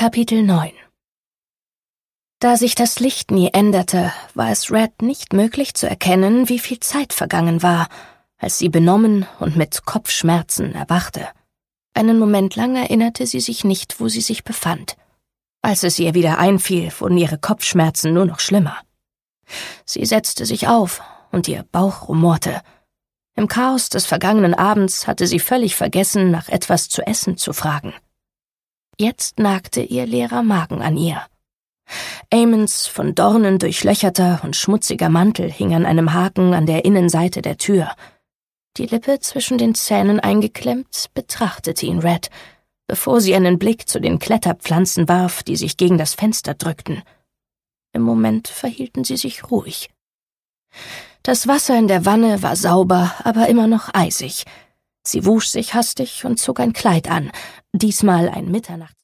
Kapitel 9. Da sich das Licht nie änderte, war es Red nicht möglich zu erkennen, wie viel Zeit vergangen war, als sie benommen und mit Kopfschmerzen erwachte. Einen Moment lang erinnerte sie sich nicht, wo sie sich befand. Als es ihr wieder einfiel, wurden ihre Kopfschmerzen nur noch schlimmer. Sie setzte sich auf und ihr Bauch rumorte. Im Chaos des vergangenen Abends hatte sie völlig vergessen, nach etwas zu essen zu fragen. Jetzt nagte ihr leerer Magen an ihr. Amons von Dornen durchlöcherter und schmutziger Mantel hing an einem Haken an der Innenseite der Tür. Die Lippe zwischen den Zähnen eingeklemmt, betrachtete ihn Red, bevor sie einen Blick zu den Kletterpflanzen warf, die sich gegen das Fenster drückten. Im Moment verhielten sie sich ruhig. Das Wasser in der Wanne war sauber, aber immer noch eisig. Sie wusch sich hastig und zog ein Kleid an, diesmal ein Mitternachts